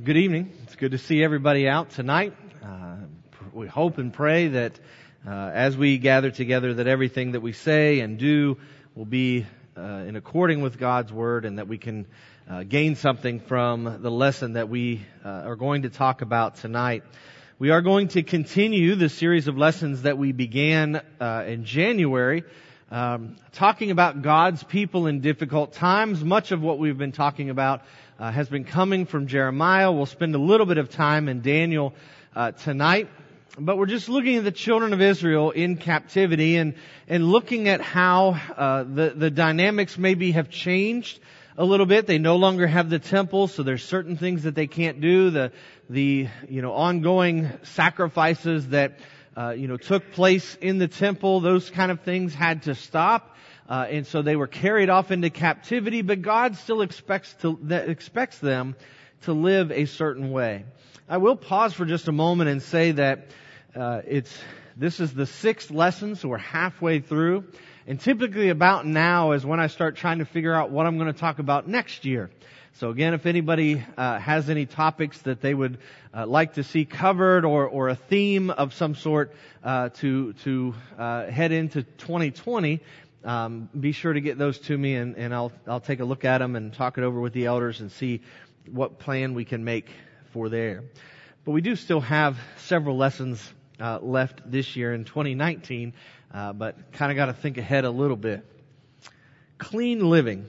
Good evening. It's good to see everybody out tonight. We hope and pray that as we gather together that everything that we say and do will be in according with God's Word, and that we can gain something from the lesson that we are going to talk about tonight. We are going to continue the series of lessons that we began in January, talking about God's people in difficult times. Much of what we've been talking about has been coming from Jeremiah. We'll spend a little bit of time in Daniel tonight. But we're just looking at the children of Israel in captivity and looking at how the dynamics maybe have changed a little bit. They no longer have the temple, so there's certain things that they can't do. The ongoing sacrifices that took place in the temple, those kind of things had to stop. And so they were carried off into captivity, but God still expects them to live a certain way. I will pause for just a moment and say that this is the 6th lesson, so we're halfway through. And typically about now is when I start trying to figure out what I'm going to talk about next year. So again, if anybody has any topics that they would like to see covered or a theme of some sort to head into 2020, be sure to get those to me, and I'll take a look at them and talk it over with the elders and see what plan we can make for there. But we do still have several lessons left this year in 2019, but kind of got to think ahead a little bit. Clean living.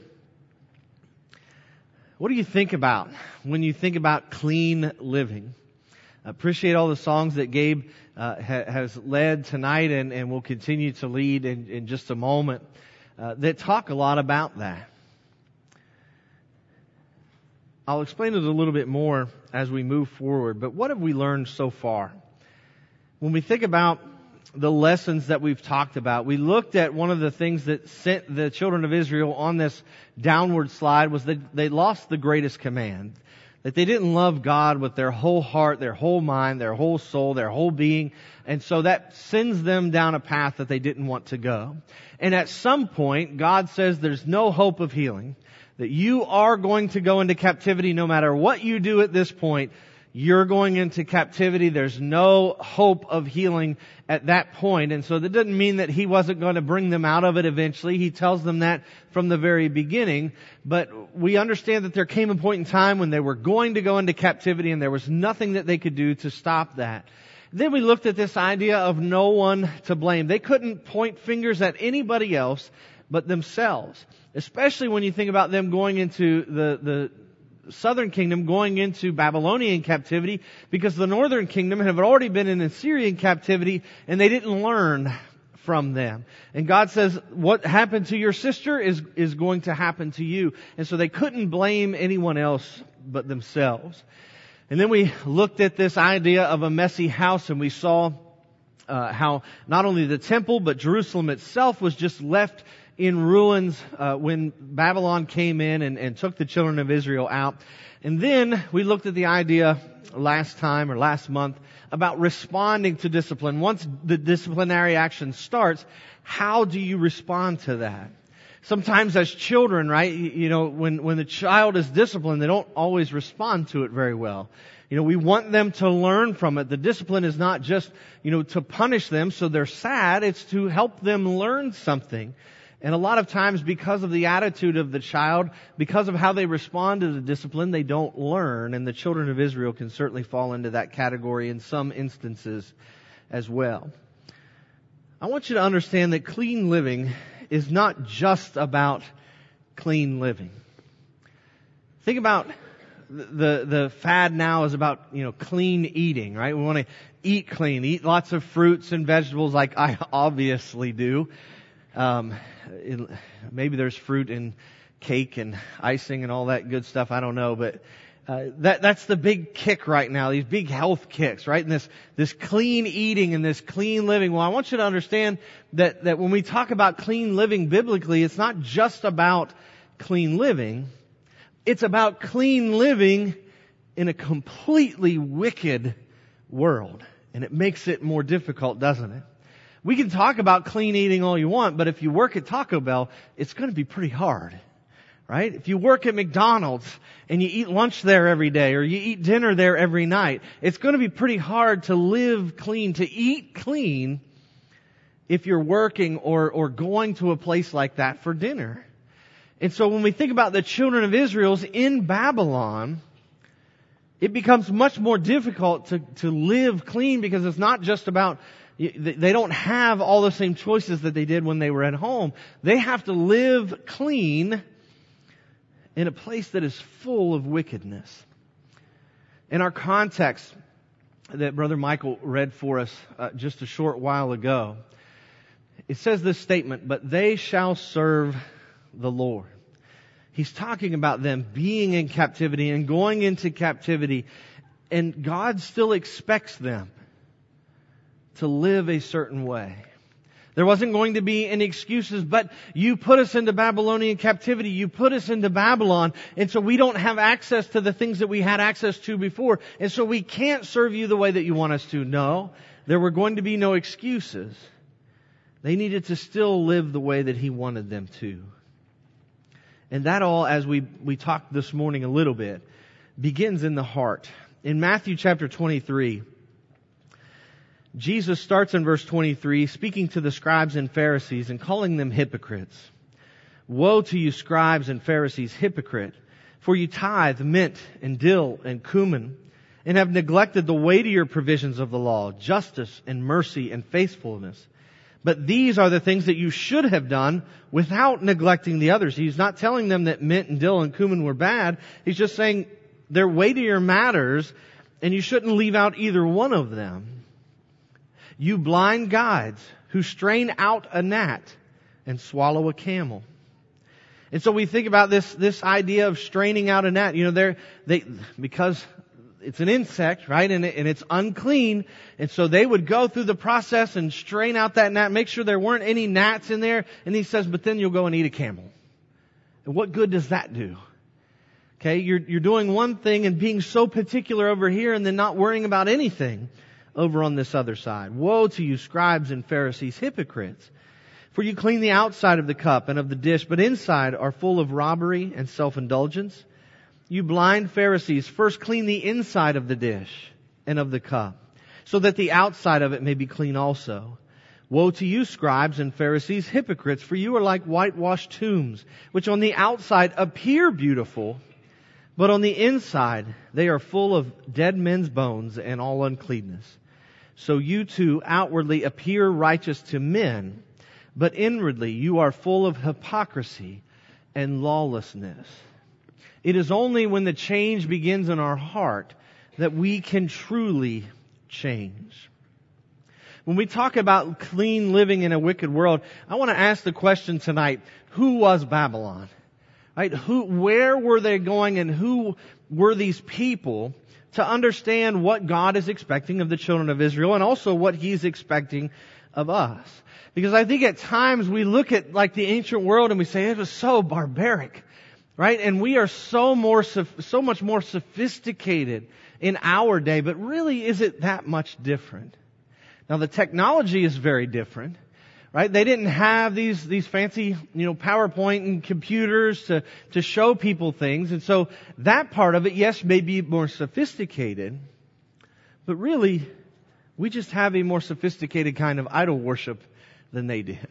What do you think about when you think about clean living? I appreciate all the songs that Gabe has led tonight and will continue to lead in just a moment that talk a lot about that. I'll explain it a little bit more as we move forward, but what have we learned so far? When we think about the lessons that we've talked about, we looked at one of the things that sent the children of Israel on this downward slide was that they lost the greatest command. That they didn't love God with their whole heart, their whole mind, their whole soul, their whole being. And so that sends them down a path that they didn't want to go. And at some point, God says there's no hope of healing. That you are going to go into captivity no matter what you do at this point. You're going into captivity. There's no hope of healing at that point. And so that doesn't mean that He wasn't going to bring them out of it eventually. He tells them that from the very beginning. But we understand that there came a point in time when they were going to go into captivity and there was nothing that they could do to stop that. Then we looked at this idea of no one to blame. They couldn't point fingers at anybody else but themselves. Especially when you think about them going into the southern kingdom going into Babylonian captivity, because the northern kingdom had already been in Assyrian captivity and they didn't learn from them. And God says, what happened to your sister is going to happen to you. And so they couldn't blame anyone else but themselves. And then we looked at this idea of a messy house, and we saw how not only the temple but Jerusalem itself was just left in ruins when Babylon came in and took the children of Israel out. And then we looked at the idea last month about responding to discipline. Once the disciplinary action starts, how do you respond to that? Sometimes as children, right, when the child is disciplined, they don't always respond to it very well. We want them to learn from it. The discipline is not just, to punish them so they're sad. It's to help them learn something. And a lot of times, because of the attitude of the child, because of how they respond to the discipline, they don't learn. And the children of Israel can certainly fall into that category in some instances as well. I want you to understand that clean living is not just about clean living. Think about the fad now is about, clean eating, right? We want to eat clean, eat lots of fruits and vegetables like I obviously do. Maybe there's fruit in cake and icing and all that good stuff. I don't know, but that's the big kick right now. These big health kicks, right? And this clean eating and this clean living. Well, I want you to understand that when we talk about clean living biblically, it's not just about clean living. It's about clean living in a completely wicked world, and it makes it more difficult, doesn't it? We can talk about clean eating all you want, but if you work at Taco Bell, it's going to be pretty hard, right? If you work at McDonald's and you eat lunch there every day or you eat dinner there every night, it's going to be pretty hard to live clean, to eat clean if you're working or going to a place like that for dinner. And so when we think about the children of Israel in Babylon, it becomes much more difficult to live clean because it's not just about, they don't have all the same choices that they did when they were at home. They have to live clean in a place that is full of wickedness. In our context that Brother Michael read for us just a short while ago, it says this statement, "But they shall serve the Lord." He's talking about them being in captivity and going into captivity, and God still expects them to live a certain way. There wasn't going to be any excuses, but you put us into Babylonian captivity. You put us into Babylon. And so we don't have access to the things that we had access to before. And so we can't serve you the way that you want us to. No, there were going to be no excuses. They needed to still live the way that He wanted them to. And that all, as we talked this morning a little bit, begins in the heart. In Matthew chapter 23, Jesus starts in verse 23, speaking to the scribes and Pharisees and calling them hypocrites. "Woe to you, scribes and Pharisees, hypocrite! For you tithe mint and dill and cumin, and have neglected the weightier provisions of the law, justice and mercy and faithfulness. But these are the things that you should have done without neglecting the others." He's not telling them that mint and dill and cumin were bad. He's just saying they're weightier matters, and you shouldn't leave out either one of them. "You blind guides who strain out a gnat and swallow a camel." And so we think about this idea of straining out a gnat. You know, because it's an insect, right? And it's unclean. And so they would go through the process and strain out that gnat, make sure there weren't any gnats in there. And He says, but then you'll go and eat a camel. And what good does that do? Okay, you're doing one thing and being so particular over here and then not worrying about anything over on this other side. "Woe to you, scribes and Pharisees, hypocrites! For you clean the outside of the cup and of the dish, but inside are full of robbery and self-indulgence. You blind Pharisees, first clean the inside of the dish and of the cup, so that the outside of it may be clean also. Woe to you, scribes and Pharisees, hypocrites! For you are like whitewashed tombs, which on the outside appear beautiful, but on the inside they are full of dead men's bones and all uncleanness. So you too outwardly appear righteous to men, but inwardly you are full of hypocrisy and lawlessness." It is only when the change begins in our heart that we can truly change. When we talk about clean living in a wicked world, I want to ask the question tonight, who was Babylon? Right? Where were they going, and who were these people, to understand what God is expecting of the children of Israel and also what He's expecting of us? Because I think at times we look at like the ancient world and we say it was so barbaric, right? And we are so much more sophisticated in our day, but really is it that much different? Now the technology is very different, right? They didn't have these fancy, PowerPoint and computers to show people things. And so that part of it, yes, may be more sophisticated, but really we just have a more sophisticated kind of idol worship than they did.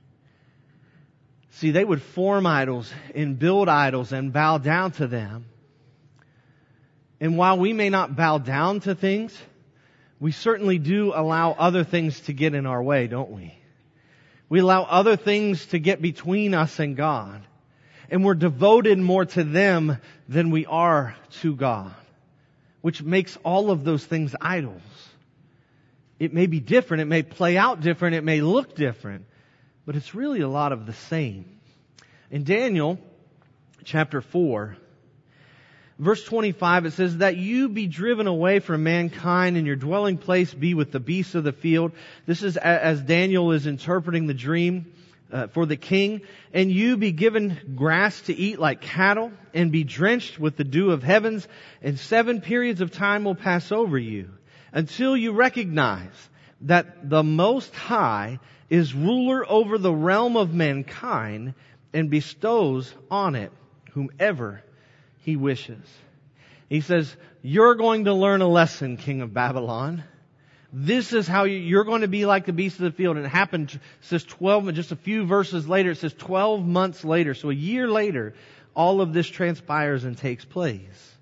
See, they would form idols and build idols and bow down to them. And while we may not bow down to things, we certainly do allow other things to get in our way, don't we? We allow other things to get between us and God. And we're devoted more to them than we are to God, which makes all of those things idols. It may be different, it may play out different, it may look different, but it's really a lot of the same. In Daniel chapter 4, verse 25, it says, "That you be driven away from mankind and your dwelling place be with the beasts of the field." This is as Daniel is interpreting the dream for the king. "And you be given grass to eat like cattle and be drenched with the dew of heavens, and 7 periods of time will pass over you, until you recognize that the Most High is ruler over the realm of mankind and bestows on it whomever he wishes. He says, you're going to learn a lesson, king of Babylon. This is how you're going to be like the beasts of the field. And it happened, it says 12, just a few verses later, it says 12 months later. So a year later, all of this transpires and takes place.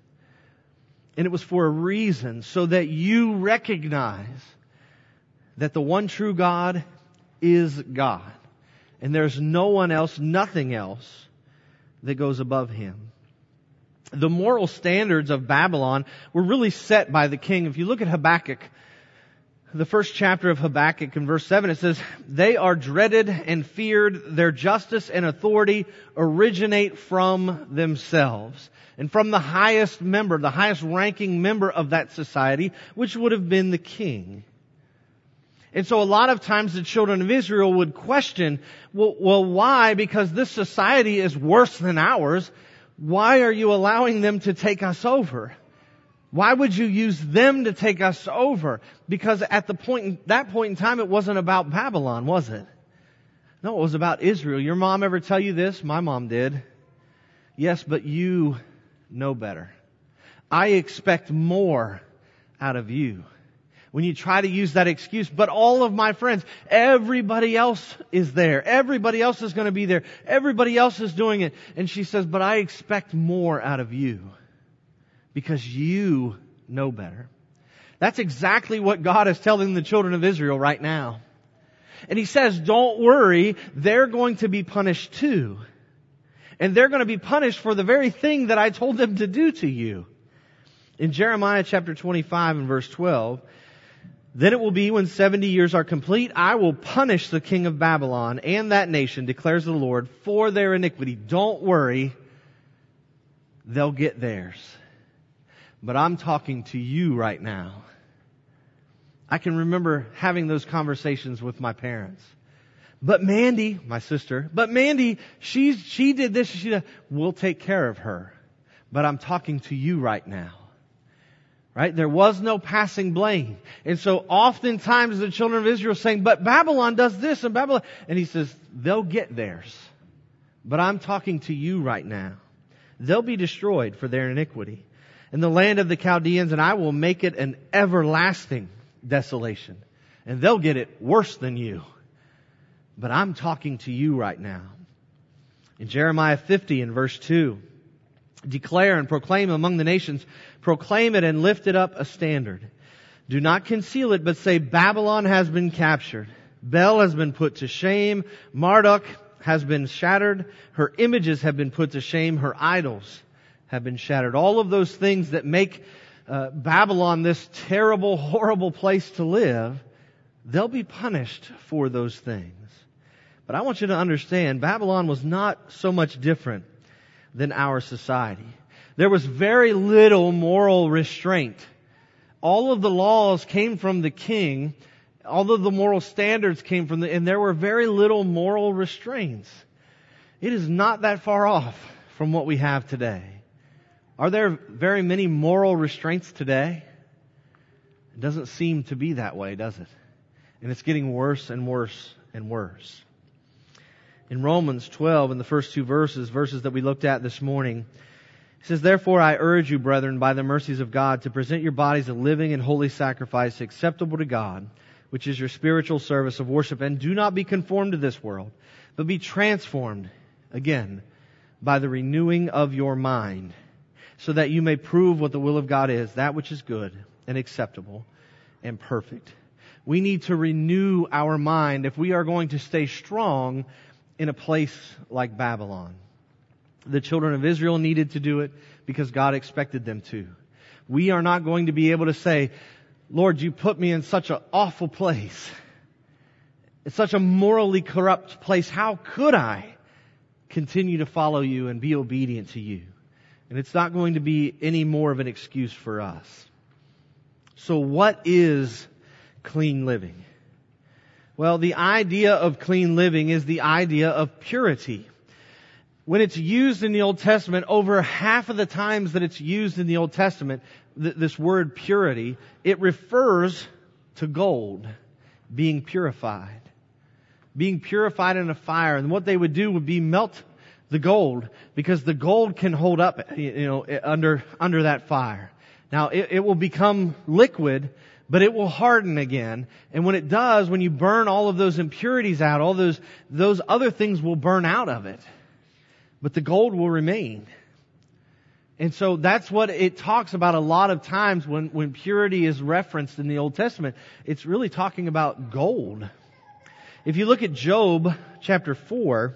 And it was for a reason, so that you recognize that the one true God is God. And there's no one else, nothing else that goes above Him. The moral standards of Babylon were really set by the king. If you look at Habakkuk, the first chapter of Habakkuk in verse 7, it says, they are dreaded and feared. Their justice and authority originate from themselves and from the highest member, the highest ranking member of that society, which would have been the king. And so a lot of times the children of Israel would question, well, why? Because this society is worse than ours. Why are you allowing them to take us over? Why would you use them to take us over? Because at that point in time, it wasn't about Babylon, was it? No, it was about Israel. Your mom ever tell you this? My mom did. Yes, but you know better. I expect more out of you. When you try to use that excuse, but all of my friends, everybody else is there. Everybody else is going to be there. Everybody else is doing it. And she says, but I expect more out of you because you know better. That's exactly what God is telling the children of Israel right now. And He says, don't worry, they're going to be punished too. And they're going to be punished for the very thing that I told them to do to you. In Jeremiah chapter 25 and verse 12, then it will be when 70 years are complete, I will punish the king of Babylon and that nation, declares the Lord, for their iniquity. Don't worry, they'll get theirs. But I'm talking to you right now. I can remember having those conversations with my parents. But Mandy, my sister, she did this, we'll take care of her. But I'm talking to you right now. Right? There was no passing blame. And so oftentimes the children of Israel are saying, but Babylon does this and Babylon. And He says, they'll get theirs. But I'm talking to you right now. They'll be destroyed for their iniquity. In the land of the Chaldeans, and I will make it an everlasting desolation. And they'll get it worse than you. But I'm talking to you right now. In Jeremiah 50 and verse 2, declare and proclaim among the nations, proclaim it and lift it up a standard. Do not conceal it, but say, Babylon has been captured. Bel has been put to shame. Marduk has been shattered. Her images have been put to shame. Her idols have been shattered. All of those things that make Babylon this terrible, horrible place to live, they'll be punished for those things. But I want you to understand, Babylon was not so much different than our society. There was very little moral restraint. All of the laws came from the king. All of the moral standards came from and there were very little moral restraints. It is not that far off from what we have today. Are there very many moral restraints today? It doesn't seem to be that way, does it? And it's getting worse and worse and worse. In Romans 12, in the first two verses that we looked at this morning, it says, therefore I urge you, brethren, by the mercies of God, to present your bodies a living and holy sacrifice acceptable to God, which is your spiritual service of worship. And do not be conformed to this world, but be transformed, again, by the renewing of your mind, so that you may prove what the will of God is, that which is good and acceptable and perfect. We need to renew our mind if we are going to stay strong in a place like Babylon. The children of Israel needed to do it because God expected them to. We are not going to be able to say, Lord, you put me in such an awful place. It's such a morally corrupt place. How could I continue to follow you and be obedient to you? And it's not going to be any more of an excuse for us. So what is clean living? Well, the idea of clean living is the idea of purity. When it's used in the Old Testament, over half of the times that it's used in the Old Testament, this word purity, it refers to gold being purified. Being purified in a fire. And what they would do would be melt the gold, because the gold can hold up, under that fire. Now, it will become liquid, but it will harden again. And when it does, when you burn all of those impurities out, all those other things will burn out of it. But the gold will remain. And so that's what it talks about a lot of times when purity is referenced in the Old Testament. It's really talking about gold. If you look at Job chapter 4,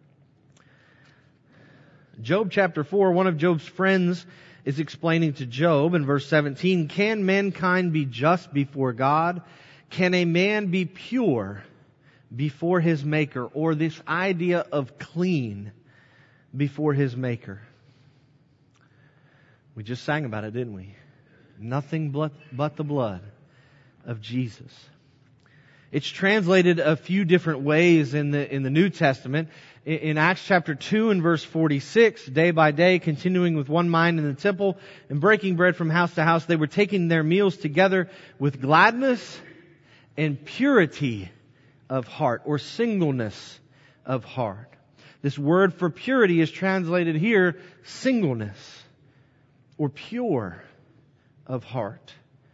one of Job's friends is explaining to Job in verse 17, "Can mankind be just before God? Can a man be pure before his Maker?" Or this idea of clean before his Maker. We just sang about it, didn't we? Nothing but the blood of Jesus. It's translated a few different ways in the New Testament. In Acts chapter 2 and verse 46, day by day, continuing with one mind in the temple and breaking bread from house to house, they were taking their meals together with gladness and purity of heart, or singleness of heart. This word for purity is translated here singleness, or pure of heart.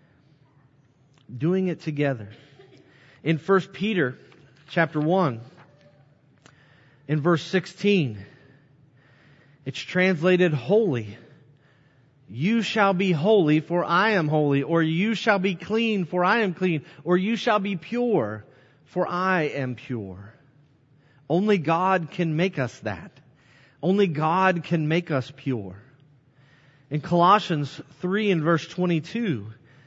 Doing it together. In 1 Peter chapter 1, in verse 16, it's translated holy. "You shall be holy, for I am holy," or "You shall be clean, for I am clean," or "You shall be pure, for I am pure." Only God can make us that. Only God can make us pure. In Colossians 3 and verse 22,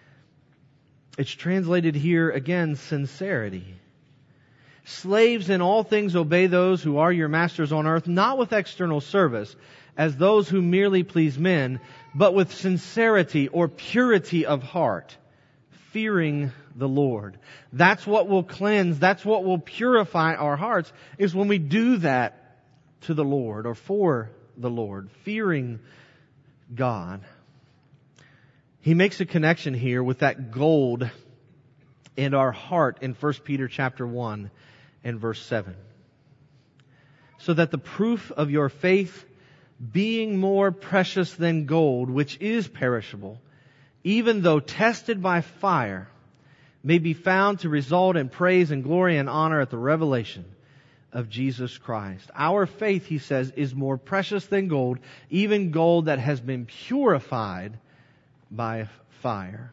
it's translated here again, sincerity. "Slaves, in all things obey those who are your masters on earth, not with external service, as those who merely please men, but with sincerity," or purity of heart, fearing the Lord. That's what will cleanse, that's what will purify our hearts, is when we do that to the Lord, or for the Lord, fearing God. He makes a connection here with that gold and our heart in 1 Peter chapter 1 and verse 7. "So that the proof of your faith, being more precious than gold, which is perishable, even though tested by fire, may be found to result in praise and glory and honor at the revelation of Jesus Christ." Our faith, he says, is more precious than gold, even gold that has been purified by fire.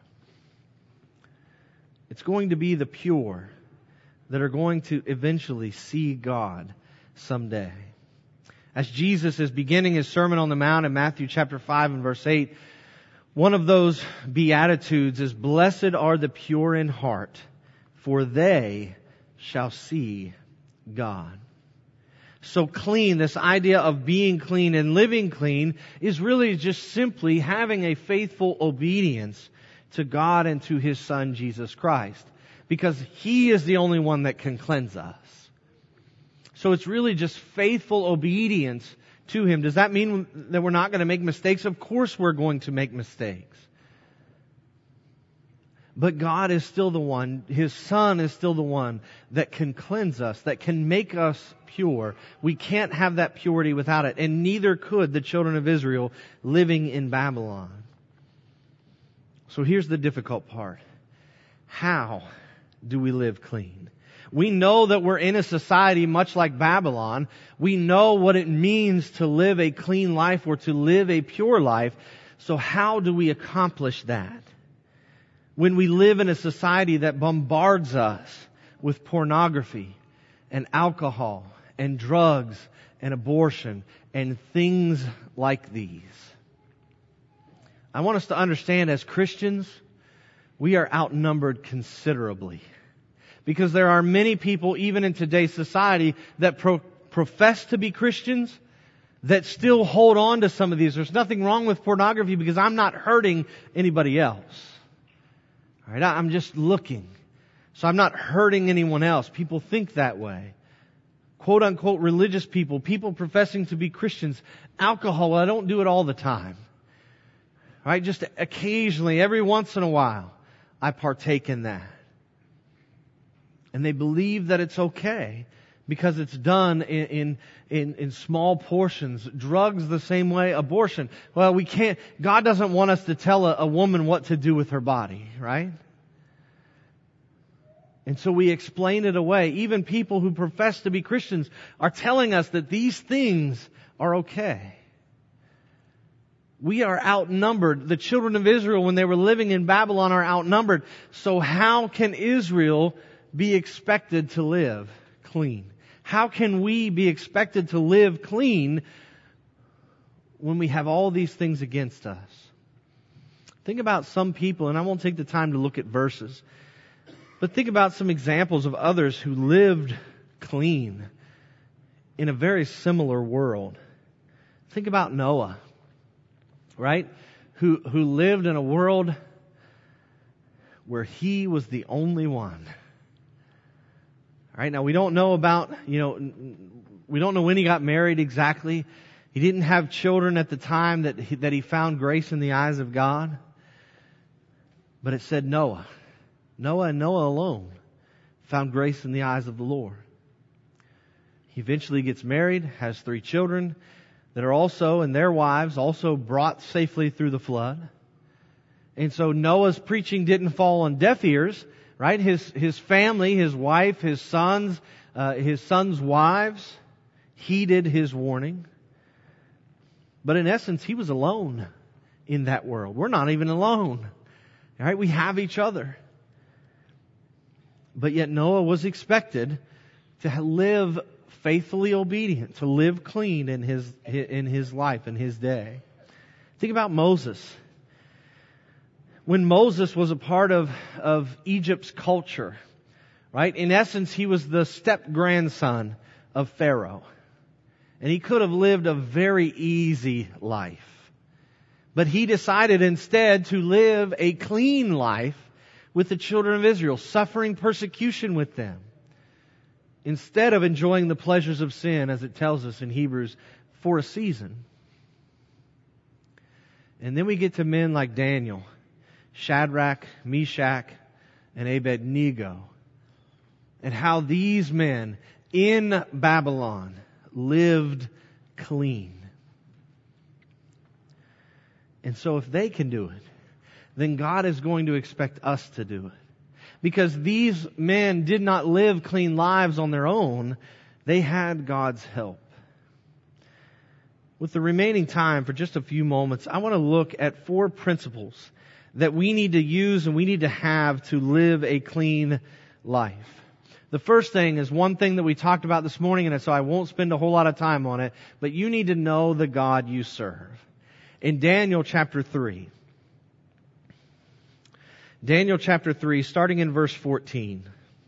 It's going to be the pure that are going to eventually see God someday. As Jesus is beginning His Sermon on the Mount in Matthew chapter 5 and verse 8, one of those Beatitudes is, "Blessed are the pure in heart, for they shall see God." So clean, this idea of being clean and living clean, is really just simply having a faithful obedience to God and to His Son, Jesus Christ. Because He is the only one that can cleanse us. So it's really just faithful obedience to Him. Does that mean that we're not going to make mistakes? Of course we're going to make mistakes. But God is still the one, His Son is still the one that can cleanse us, that can make us pure. We can't have that purity without it, and neither could the children of Israel living in Babylon. So here's the difficult part. How do we live clean? We know that we're in a society much like Babylon. We know what it means to live a clean life or to live a pure life. So how do we accomplish that? When we live in a society that bombards us with pornography and alcohol and drugs and abortion and things like these. I want us to understand, as Christians, we are outnumbered considerably. Because there are many people, even in today's society, that profess to be Christians, that still hold on to some of these. There's nothing wrong with pornography because I'm not hurting anybody else. All right, I'm just looking. So I'm not hurting anyone else. People think that way. Quote unquote religious people, people professing to be Christians. Alcohol, I don't do it all the time. All right, just occasionally, every once in a while, I partake in that. And they believe that it's okay because it's done in small portions. Drugs the same way, abortion. Well, God doesn't want us to tell a woman what to do with her body, right? And so we explain it away. Even people who profess to be Christians are telling us that these things are okay. We are outnumbered. The children of Israel, when they were living in Babylon, are outnumbered. So how can Israel be expected to live clean? How can we be expected to live clean when we have all these things against us? Think about some people, and I won't take the time to look at verses, but think about some examples of others who lived clean in a very similar world. Think about Noah, right? Who lived in a world where he was the only one. All right, now we don't know about, we don't know when he got married exactly. He didn't have children at the time that he found grace in the eyes of God. But it said Noah and Noah alone found grace in the eyes of the Lord. He eventually gets married, has 3 children that are also, and their wives, also brought safely through the flood. And so Noah's preaching didn't fall on deaf ears, right? His family, his wife, his sons' wives heeded his warning. But in essence, he was alone in that world. We're not even alone. All right? We have each other. But yet Noah was expected to live faithfully obedient, to live clean in his life, in his day. Think about Moses. When Moses was a part of Egypt's culture, right? In essence, he was the step-grandson of Pharaoh. And he could have lived a very easy life. But he decided instead to live a clean life with the children of Israel, suffering persecution with them, instead of enjoying the pleasures of sin, as it tells us in Hebrews, for a season. And then we get to men like Daniel, Shadrach, Meshach, and Abednego, and how these men in Babylon lived clean. And so if they can do it, then God is going to expect us to do it. Because these men did not live clean lives on their own. They had God's help. With the remaining time, for just a few moments, I want to look at 4 principles that we need to use and we need to have to live a clean life. The first thing is one thing that we talked about this morning, and so I won't spend a whole lot of time on it, but you need to know the God you serve. In Daniel chapter 3, starting in verse 14.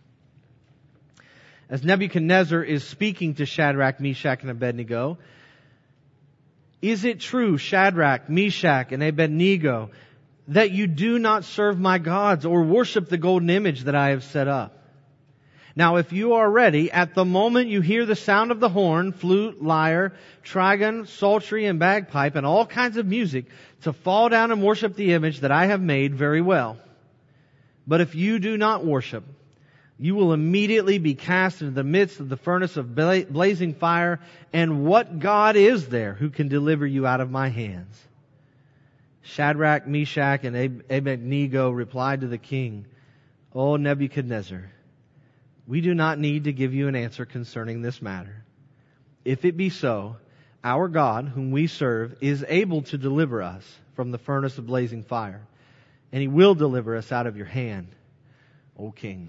As Nebuchadnezzar is speaking to Shadrach, Meshach, and Abednego, "Is it true, Shadrach, Meshach, and Abednego, that you do not serve my gods or worship the golden image that I have set up? Now if you are ready, at the moment you hear the sound of the horn, flute, lyre, trigon, psaltery, and bagpipe, and all kinds of music, to fall down and worship the image that I have made, very well. But if you do not worship, you will immediately be cast into the midst of the furnace of blazing fire, and what God is there who can deliver you out of my hands?" Shadrach, Meshach, and Abednego replied to the king, "O Nebuchadnezzar, we do not need to give you an answer concerning this matter. If it be so, our God, whom we serve, is able to deliver us from the furnace of blazing fire, and He will deliver us out of your hand, O king."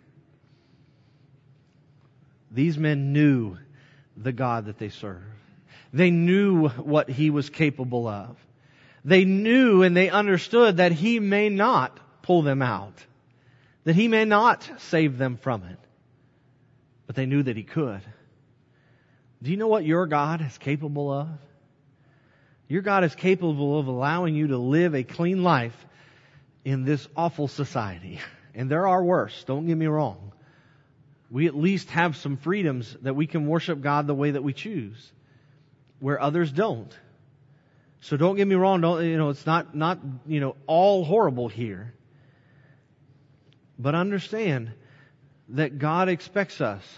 These men knew the God that they served. They knew what He was capable of. They knew and they understood that He may not pull them out, that He may not save them from it, but they knew that He could. Do you know what your God is capable of? Your God is capable of allowing you to live a clean life in this awful society. And there are worse, don't get me wrong. We at least have some freedoms that we can worship God the way that we choose, where others don't. So don't get me wrong, it's not all horrible here. But understand that God expects us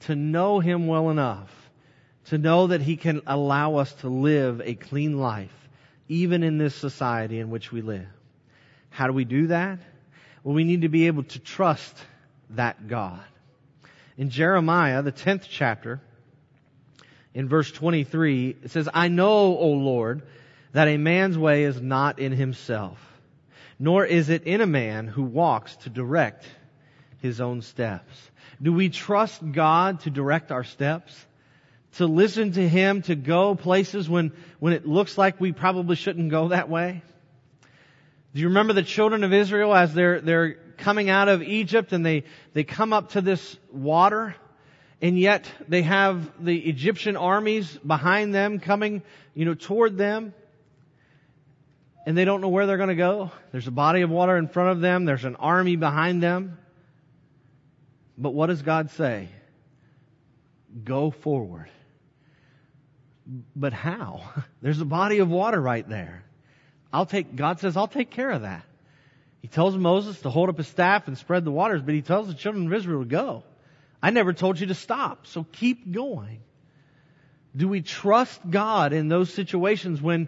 to know Him well enough to know that He can allow us to live a clean life, even in this society in which we live. How do we do that? Well, we need to be able to trust that God. In Jeremiah, the 10th chapter, in verse 23, it says, I know, O Lord, that a man's way is not in himself, nor is it in a man who walks to direct his own steps. Do we trust God to direct our steps? To listen to Him, to go places when it looks like we probably shouldn't go that way? Do you remember the children of Israel as they're coming out of Egypt and they come up to this water, and yet they have the Egyptian armies behind them coming, toward them, and they don't know where they're going to go? There's a body of water in front of them. There's an army behind them. But what does God say? Go forward. But how? There's a body of water right there. God says, I'll take care of that. He tells Moses to hold up his staff and spread the waters, but He tells the children of Israel to go. I never told you to stop, so keep going. Do we trust God in those situations when,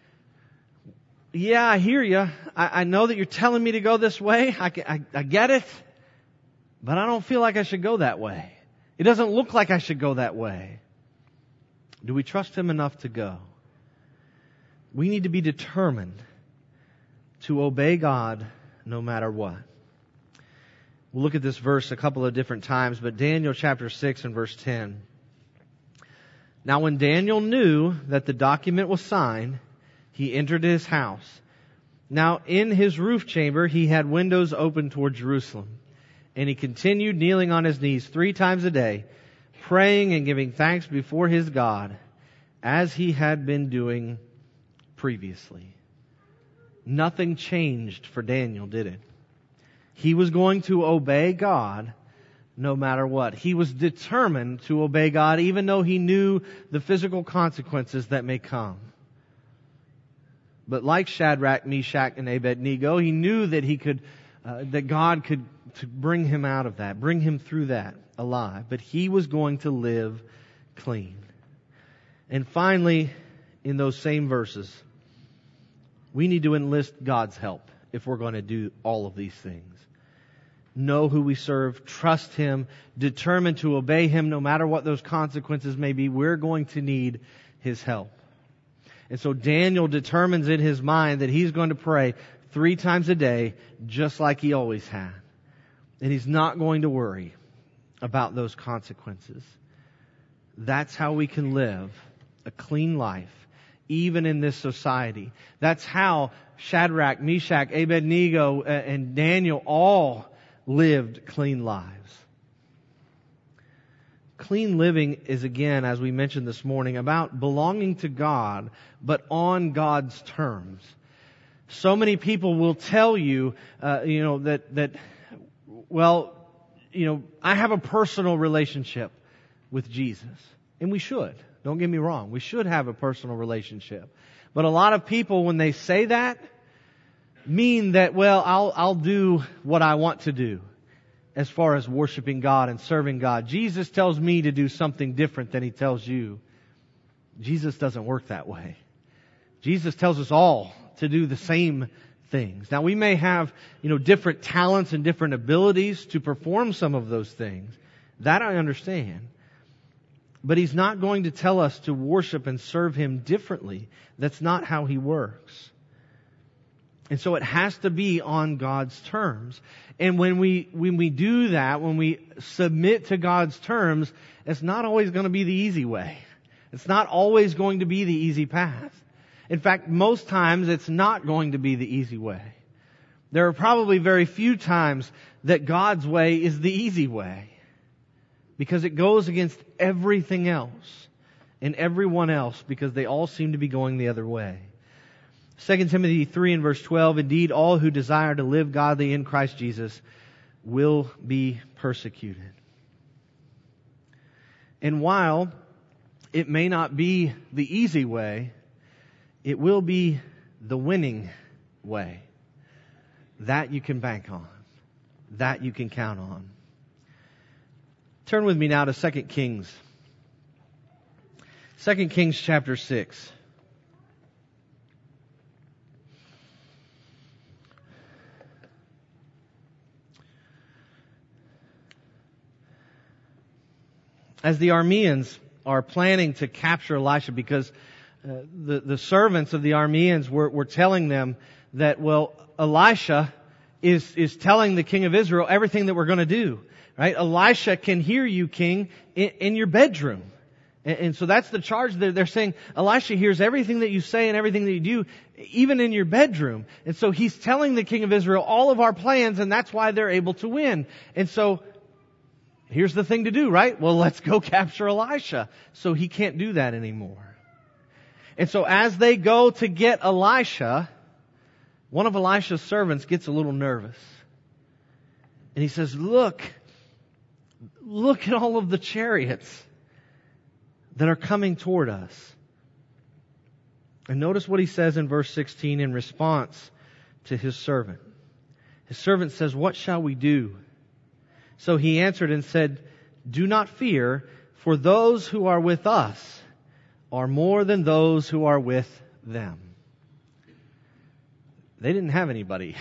I hear you. I know that you're telling me to go this way. I get it. But I don't feel like I should go that way. It doesn't look like I should go that way. Do we trust Him enough to go? We need to be determined to obey God no matter what. We'll look at this verse a couple of different times, but Daniel chapter 6 and verse 10. Now when Daniel knew that the document was signed, he entered his house. Now in his roof chamber he had windows open toward Jerusalem. And he continued kneeling on his knees 3 times a day, praying and giving thanks before his God, as he had been doing previously. Nothing changed for Daniel, did it? He was going to obey God no matter what. He was determined to obey God, even though he knew the physical consequences that may come. But like Shadrach, Meshach, and Abednego, he knew that that God could to bring him out of that, bring him through that alive. But he was going to live clean. And finally, in those same verses, we need to enlist God's help if we're going to do all of these things. Know who we serve, trust Him, determined to obey Him no matter what those consequences may be. We're going to need His help. And so Daniel determines in his mind that he's going to pray 3 times a day, just like he always had. And he's not going to worry about those consequences. That's how we can live a clean life, even in this society. That's how Shadrach, Meshach, Abednego, and Daniel all lived clean lives. Clean living is, again, as we mentioned this morning, about belonging to God, but on God's terms. So many people will tell you, that I have a personal relationship with Jesus. And we should. Don't get me wrong. We should have a personal relationship. But a lot of people, when they say that, mean that, I'll do what I want to do as far as worshiping God and serving God. Jesus tells me to do something different than He tells you. Jesus doesn't work that way. Jesus tells us all to do the same things. Now we may have, different talents and different abilities to perform some of those things. That I understand. But He's not going to tell us to worship and serve Him differently. That's not how He works. And so it has to be on God's terms. And when we do that, when we submit to God's terms, it's not always going to be the easy way. It's not always going to be the easy path. In fact, most times it's not going to be the easy way. There are probably very few times that God's way is the easy way, because it goes against everything else and everyone else, because they all seem to be going the other way. 2 Timothy 3 and verse 12, indeed all who desire to live godly in Christ Jesus will be persecuted. And while it may not be the easy way, it will be the winning way. That you can bank on. That you can count on. Turn with me now to 2 Kings. 2 Kings chapter 6. As the Arameans are planning to capture Elisha, because the servants of the Arameans were telling them that, well, Elisha is telling the king of Israel everything that we're going to do. Right? Elisha can hear you, king, in your bedroom. And so that's the charge. They're saying Elisha hears everything that you say and everything that you do, even in your bedroom. And so he's telling the king of Israel all of our plans, and that's why they're able to win. And so here's the thing to do, right? Well, let's go capture Elisha. So he can't do that anymore. And so as they go to get Elisha, one of Elisha's servants gets a little nervous. And he says, look at all of the chariots that are coming toward us. And notice what he says in verse 16 in response to his servant. His servant says, what shall we do? So he answered and said, do not fear, for those who are with us are more than those who are with them. They didn't have anybody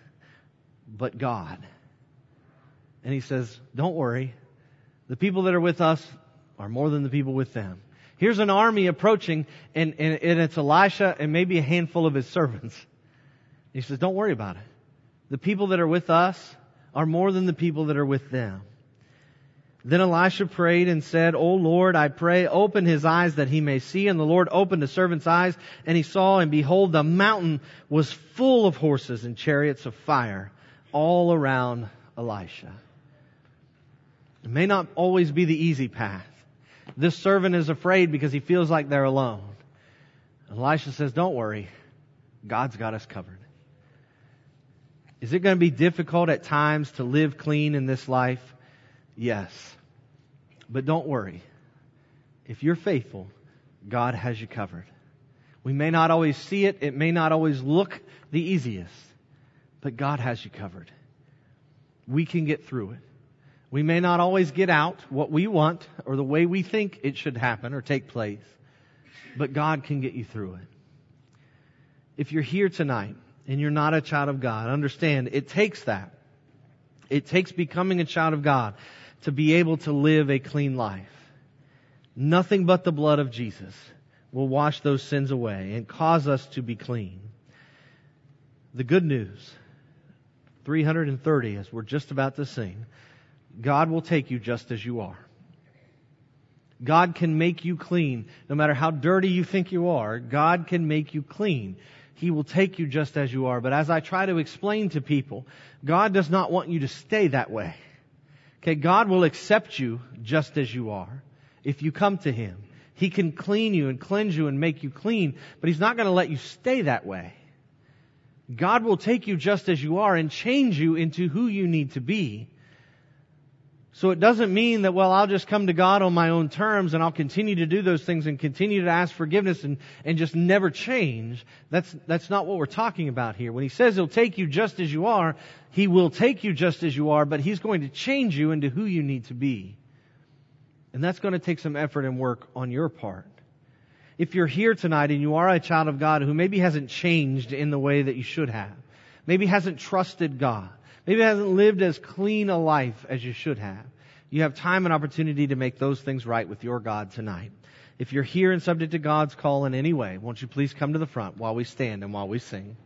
but God. And he says, don't worry. The people that are with us are more than the people with them. Here's an army approaching, and it's Elisha and maybe a handful of his servants. He says, don't worry about it. The people that are with us are more than the people that are with them. Then Elisha prayed and said, O Lord, I pray, open his eyes that he may see. And the Lord opened the servant's eyes, and he saw, and behold, the mountain was full of horses and chariots of fire all around Elisha. It may not always be the easy path. This servant is afraid because he feels like they're alone. Elisha says, don't worry. God's got us covered. Is it going to be difficult at times to live clean in this life? Yes. But don't worry. If you're faithful, God has you covered. We may not always see it. It may not always look the easiest. But God has you covered. We can get through it. We may not always get out what we want or the way we think it should happen or take place. But God can get you through it. If you're here tonight and you're not a child of God, understand it takes that. It takes becoming a child of God to be able to live a clean life. Nothing but the blood of Jesus will wash those sins away and cause us to be clean. The good news, 330, as we're just about to sing, God will take you just as you are. God can make you clean. No matter how dirty you think you are, God can make you clean. He will take you just as you are. But as I try to explain to people, God does not want you to stay that way. Okay, God will accept you just as you are if you come to Him. He can clean you and cleanse you and make you clean, but He's not going to let you stay that way. God will take you just as you are and change you into who you need to be. So it doesn't mean that, well, I'll just come to God on my own terms and I'll continue to do those things and continue to ask forgiveness and just never change. That's not what we're talking about here. When He says He'll take you just as you are, He will take you just as you are, but He's going to change you into who you need to be. And that's going to take some effort and work on your part. If you're here tonight and you are a child of God who maybe hasn't changed in the way that you should have, maybe hasn't trusted God, maybe hasn't lived as clean a life as you should have, you have time and opportunity to make those things right with your God tonight. If you're here and subject to God's call in any way, won't you please come to the front while we stand and while we sing.